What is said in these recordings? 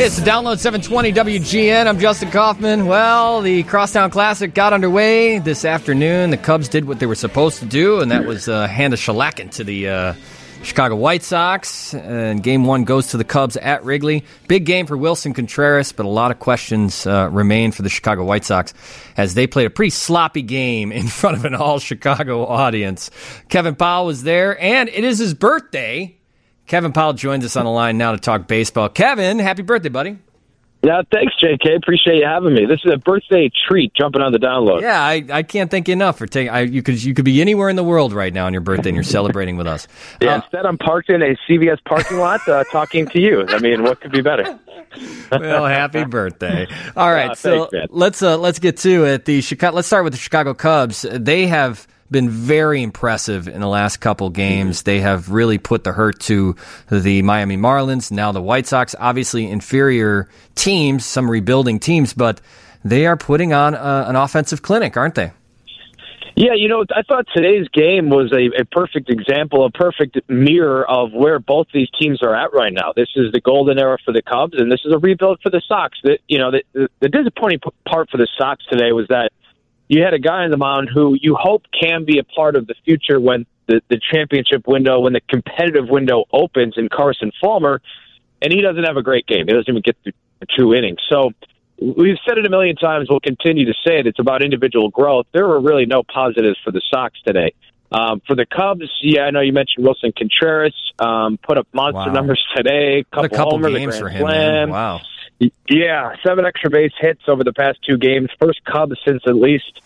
It's the Download 720 WGN. I'm Justin Kaufman. Well, the Crosstown Classic got underway this afternoon. The Cubs did what they were supposed to do, and that was hand a shellacking to the Chicago White Sox. And Game 1 goes to the Cubs at Wrigley. Big game for Wilson Contreras, but a lot of questions remain for the Chicago White Sox as they played a pretty sloppy game in front of an all-Chicago audience. Kevin Powell was there, and it is his birthday. Kevin Powell joins us on the line now to talk baseball. Kevin, happy birthday, buddy. Yeah, thanks, JK. Appreciate you having me. This is a birthday treat, jumping on the Download. Yeah, I can't thank you enough for taking. You could be anywhere in the world right now on your birthday, and you're celebrating with us. Yeah, instead I'm parked in a CVS parking lot talking to you. I mean, what could be better? Well, happy birthday! All right, so thanks, let's get to it. Let's start with the Chicago Cubs. They have been very impressive in the last couple games. They have really put the hurt to the Miami Marlins, now the White Sox, obviously inferior teams, some rebuilding teams, but they are putting on an offensive clinic, aren't they? Yeah, I thought today's game was a perfect example, a perfect mirror of where both these teams are at right now. This is the golden era for the Cubs, and this is a rebuild for the Sox. The disappointing part for the Sox today was that you had a guy on the mound who you hope can be a part of the future when the championship window, when the competitive window opens in Carson Fulmer, and he doesn't have a great game. He doesn't even get through 2 innings. So we've said it a million times. We'll continue to say it. It's about individual growth. There were really no positives for the Sox today. For the Cubs, yeah, I know you mentioned Wilson Contreras, put up monster numbers today. A couple homers, games for him, man. Wow. Yeah, 7 extra base hits over the past 2 games. First Cubs since at least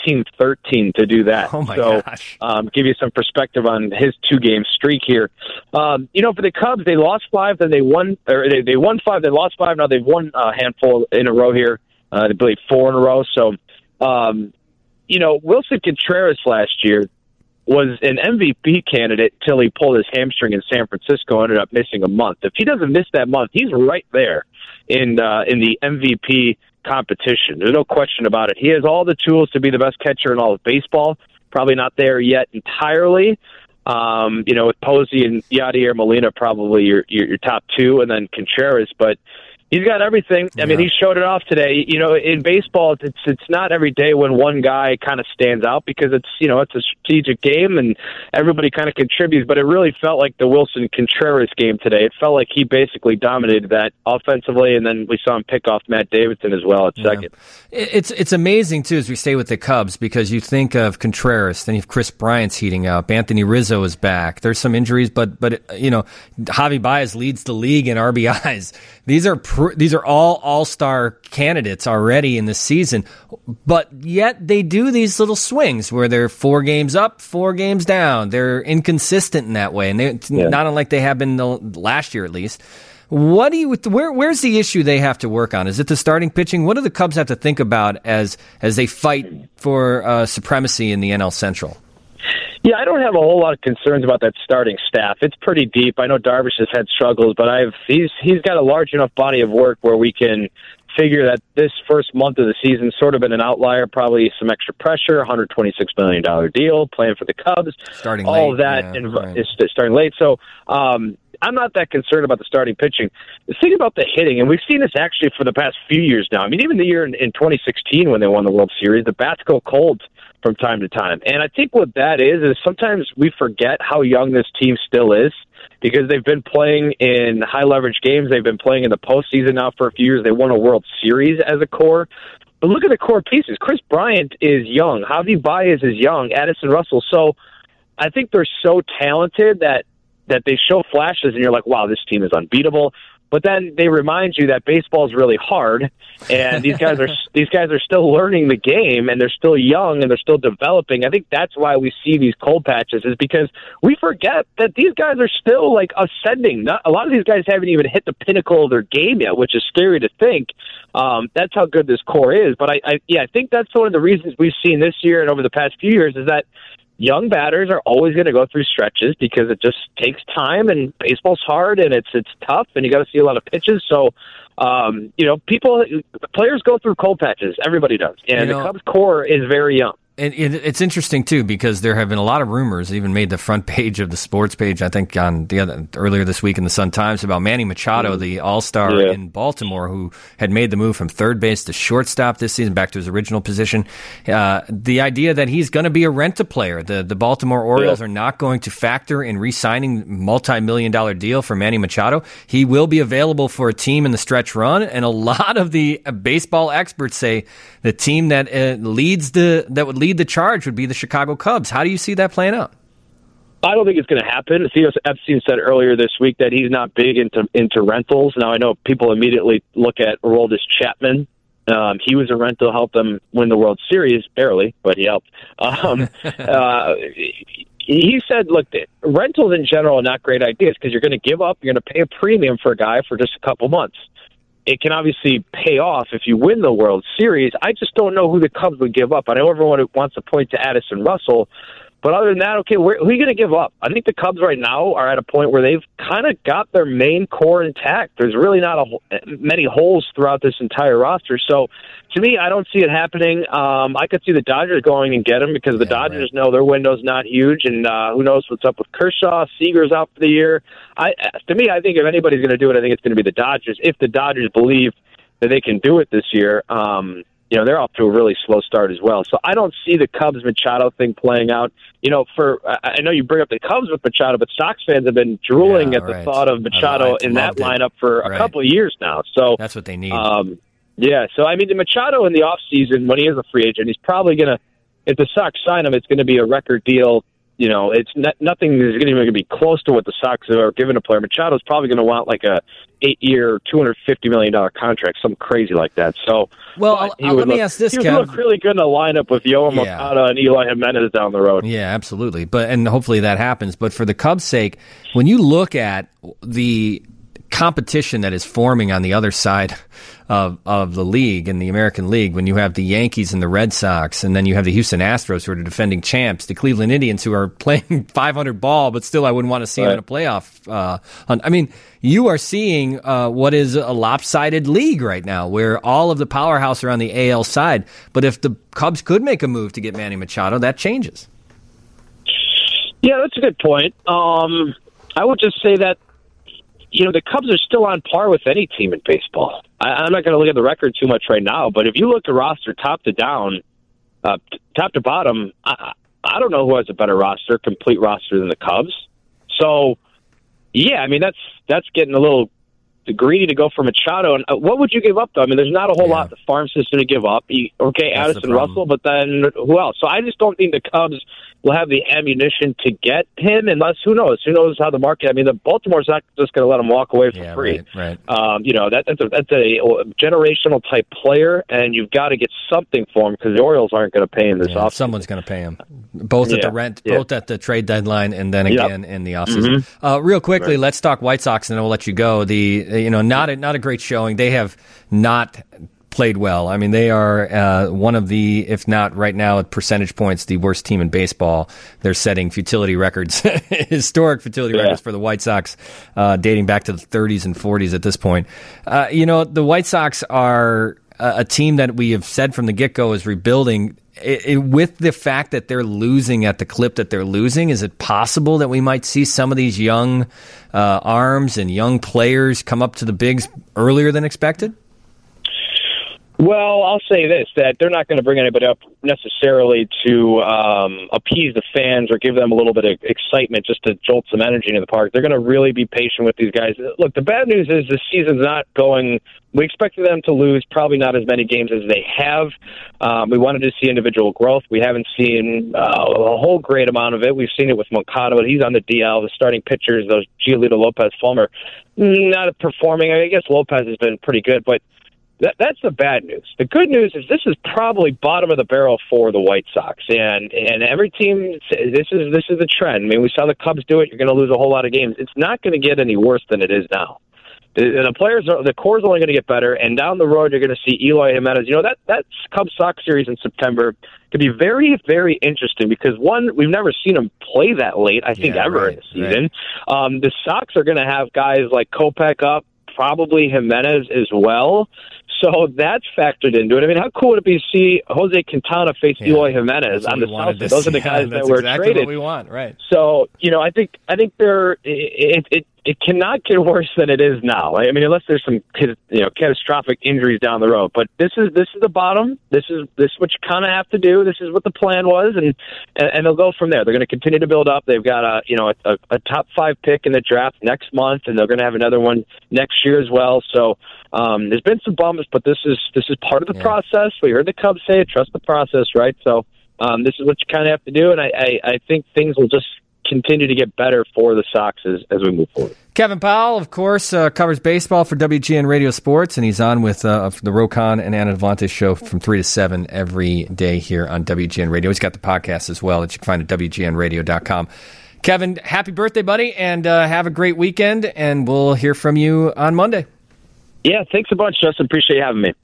1913 to do that. Oh, my gosh. Give you some perspective on his 2-game streak here. For the Cubs, they lost 5, then they won, or they won 5, they lost 5. Now they've won a handful in a row here. They believe 4 in a row. So, Wilson Contreras last year was an MVP candidate till he pulled his hamstring in San Francisco, ended up missing a month. If he doesn't miss that month, he's right there in the MVP competition. There's no question about it. He has all the tools to be the best catcher in all of baseball. Probably not there yet entirely. With Posey and Yadier Molina, probably your top 2, and then Contreras, but he's got everything. I mean, he showed it off today. In baseball, it's not every day when one guy kind of stands out because it's a strategic game and everybody kind of contributes. But it really felt like the Wilson Contreras game today. It felt like he basically dominated that offensively, and then we saw him pick off Matt Davidson as well at second. It's amazing too as we stay with the Cubs because you think of Contreras, then you have Chris Bryant's heating up. Anthony Rizzo is back. There's some injuries, but Javi Baez leads the league in RBIs. These are all-star candidates already in the season, but yet they do these little swings where they're 4 games up, 4 games down. They're inconsistent in that way, and not unlike they have been last year at least. Where's the issue they have to work on? Is it the starting pitching? What do the Cubs have to think about as they fight for supremacy in the NL Central? Yeah, I don't have a whole lot of concerns about that starting staff. It's pretty deep. I know Darvish has had struggles, but he's got a large enough body of work where we can figure that this first month of the season sort of been an outlier, probably some extra pressure, $126 million deal, playing for the Cubs. Starting all late. Of that right. is starting late. So I'm not that concerned about the starting pitching. The thing about the hitting, and we've seen this actually for the past few years now. I mean, even the year in 2016 when they won the World Series, the bats go cold from time to time. And I think what that is sometimes we forget how young this team still is because they've been playing in high-leverage games. They've been playing in the postseason now for a few years. They won a World Series as a core. But look at the core pieces. Chris Bryant is young. Javi Baez is young. Addison Russell. So I think they're so talented that they show flashes, and you're like, wow, this team is unbeatable. But then they remind you that baseball is really hard, and these guys are still learning the game, and they're still young, and they're still developing. I think that's why we see these cold patches, is because we forget that these guys are still like ascending. A lot of these guys haven't even hit the pinnacle of their game yet, which is scary to think. That's how good this core is. But I think that's one of the reasons we've seen this year and over the past few years is that young batters are always going to go through stretches because it just takes time, and baseball's hard and it's tough, and you got to see a lot of pitches. So, players go through cold patches. Everybody does, and the Cubs core is very young. it's interesting too because there have been a lot of rumors, even made the front page of the sports page, I think on earlier this week in the Sun Times, about Manny Machado, the all-star in Baltimore, who had made the move from third base to shortstop this season, back to his original position. The idea that he's going to be a rent-a-player. The Baltimore Orioles are not going to factor in re-signing multi-million-dollar deal for Manny Machado. He will be available for a team in the stretch run, and a lot of the baseball experts say the team that would lead the charge would be the Chicago Cubs. How do you see that playing out? I don't think it's going to happen. Theo Epstein said earlier this week that he's not big into rentals. Now, I know people immediately look at Aroldis Chapman. He was a rental, helped them win the World Series, barely, but he helped. He said, look, rentals in general are not great ideas because you're going to give up, you're going to pay a premium for a guy for just a couple months. It can obviously pay off if you win the World Series. I just don't know who the Cubs would give up. I know everyone wants to point to Addison Russell, but other than that, okay, who are you going to give up? I think the Cubs right now are at a point where they've kind of got their main core intact. There's really not many holes throughout this entire roster. So, to me, I don't see it happening. I could see the Dodgers going and get him because the Dodgers know their window's not huge, and who knows what's up with Kershaw. Seager's out for the year. To me, I think if anybody's going to do it, I think it's going to be the Dodgers. If the Dodgers believe that they can do it this year, they're off to a really slow start as well. So I don't see the Cubs-Machado thing playing out. I know you bring up the Cubs with Machado, but Sox fans have been drooling at the thought of Machado in that lineup for a couple of years now. So that's what they need. So I mean, the Machado in the offseason, when he is a free agent, he's probably going to, if the Sox sign him, it's going to be a record deal. It's nothing is going to be close to what the Sox are giving a player. Machado's probably going to want like a 8-year, $250 million contract, something crazy like that. So, let me ask this, Kev. He would look really good in a lineup with Yoan Moncada and Eloy Jimenez down the road. Yeah, absolutely. And hopefully that happens. But for the Cubs' sake, when you look at the competition that is forming on the other side of the league, in the American League, when you have the Yankees and the Red Sox, and then you have the Houston Astros who are the defending champs, the Cleveland Indians who are playing 500 ball, but still I wouldn't want to see them in a playoff hunt. I mean, you are seeing what is a lopsided league right now, where all of the powerhouse are on the AL side. But if the Cubs could make a move to get Manny Machado, that changes. Yeah, that's a good point. I would just say that the Cubs are still on par with any team in baseball. I'm not going to look at the record too much right now, but if you look at the roster top to down, top to bottom, I don't know who has a better roster, complete roster than the Cubs. So, yeah, I mean, that's getting a little greedy to go for Machado. And what would you give up, though? I mean, there's not a whole lot the farm system to give up. Addison Russell, but then who else? So I just don't think the Cubs will have the ammunition to get him unless, who knows how the market, I mean, the Baltimore's not just going to let him walk away for free. Right. That's a generational type player, and you've got to get something for him because the Orioles aren't going to pay him this offseason. Someone's going to pay him, both at the rent, both at the trade deadline, and then again in the offseason. Real quickly, let's talk White Sox, and then we'll let you go. Not a great showing. They have not played well. I mean, they are one of the, if not right now at percentage points, the worst team in baseball. They're setting futility records, historic futility records for the White Sox, dating back to the 30s and 40s at this point. The White Sox are a team that we have said from the get-go is rebuilding. With the fact that they're losing at the clip that they're losing, is it possible that we might see some of these young arms and young players come up to the bigs earlier than expected? Well, I'll say this, that they're not going to bring anybody up necessarily to appease the fans or give them a little bit of excitement just to jolt some energy into the park. They're going to really be patient with these guys. Look, the bad news is the season's not going – we expected them to lose probably not as many games as they have. We wanted to see individual growth. We haven't seen a whole great amount of it. We've seen it with Moncada, but he's on the DL. The starting pitchers, those Giolito, Lopez, Fulmer, not performing. I guess Lopez has been pretty good, but that's the bad news. The good news is this is probably bottom of the barrel for the White Sox, and every team. This is the trend. I mean, we saw the Cubs do it. You're going to lose a whole lot of games. It's not going to get any worse than it is now. The players, the core is only going to get better, and down the road you're going to see Eloy Jimenez. That Cubs Sox series in September could be very, very interesting because one, we've never seen him play that late. I think ever in the season. Right. The Sox are going to have guys like Kopech up. probably Jimenez as well. So that's factored into it. I mean, how cool would it be to see Jose Quintana face Eloy Jimenez on the south side? Those are the guys that were exactly traded. What we want, right? So, I think it cannot get worse than it is now. I mean, unless there's some catastrophic injuries down the road. But this is the bottom. This is what you kind of have to do. This is what the plan was, and they'll go from there. They're going to continue to build up. They've got a top 5 pick in the draft next month, and they're going to have another one next year as well. So there's been some bumps, but this is part of the process. We heard the Cubs say it, trust the process, right? So this is what you kind of have to do, and I think things will just continue to get better for the Sox as we move forward. Kevin Powell, of course, covers baseball for WGN Radio Sports, and he's on with the Rocon and Anna Devante show from 3 to 7 every day here on WGN Radio. He's got the podcast as well that you can find at WGNradio.com. Kevin, happy birthday, buddy, and have a great weekend, and we'll hear from you on Monday. Yeah, thanks a bunch, Justin. Appreciate you having me.